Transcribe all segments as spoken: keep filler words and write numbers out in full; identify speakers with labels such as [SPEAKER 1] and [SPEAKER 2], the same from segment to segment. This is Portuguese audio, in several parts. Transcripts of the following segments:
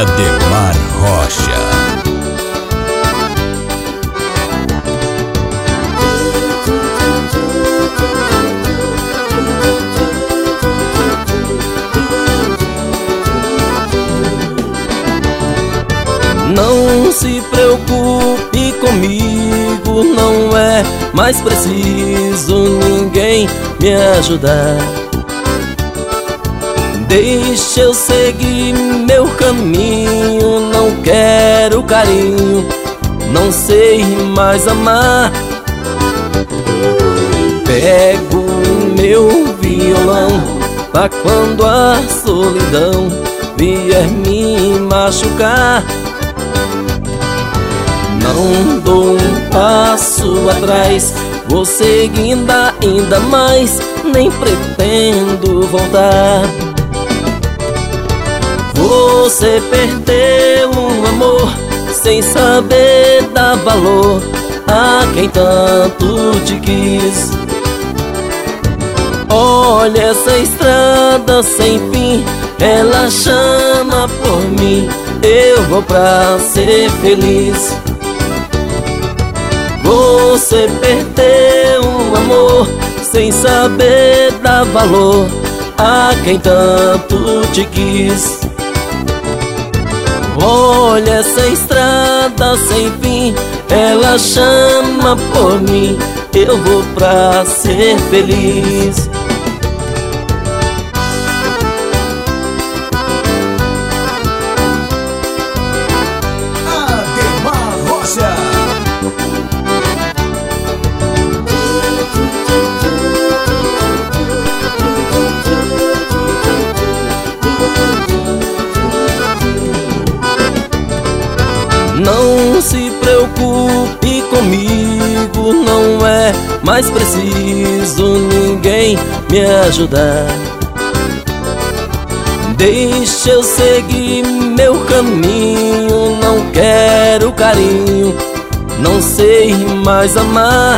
[SPEAKER 1] Ademar Rocha.
[SPEAKER 2] Não se preocupe comigo, não é mais preciso ninguém me ajudar. Deixa eu seguir meu caminho, não quero carinho, não sei mais amar. Pego o meu violão pra quando a solidão vier me machucar. Não dou um passo atrás, vou seguindo ainda mais, nem pretendo voltar. Você perdeu um amor sem saber dar valor a quem tanto te quis. Olha essa estrada sem fim, ela chama por mim, eu vou pra ser feliz. Você perdeu um amor sem saber dar valor a quem tanto te quis. Olha essa estrada sem fim, ela chama por mim, eu vou pra ser feliz.
[SPEAKER 1] Ademar Rocha.
[SPEAKER 2] Não se preocupe comigo, não é mais preciso ninguém me ajudar. Deixa eu seguir meu caminho, não quero carinho, não sei mais amar.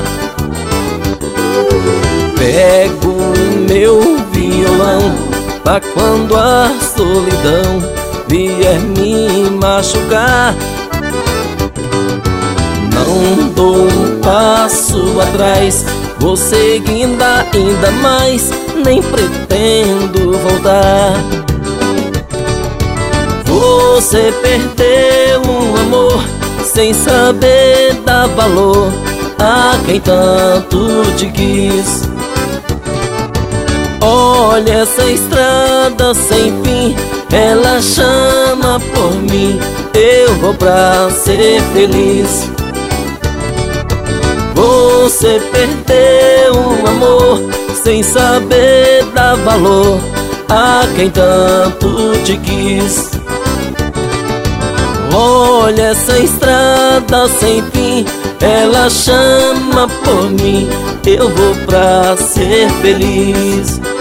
[SPEAKER 2] Pego o meu violão pra quando a solidão vier me machucar. Não dou um passo atrás, vou seguindo ainda mais, nem pretendo voltar. Você perdeu um amor sem saber dar valor a quem tanto te quis. Olha essa estrada sem fim, ela chama por mim, eu vou pra ser feliz. Você perdeu um amor sem saber dar valor a quem tanto te quis. Olha essa estrada sem fim, ela chama por mim, eu vou pra ser feliz.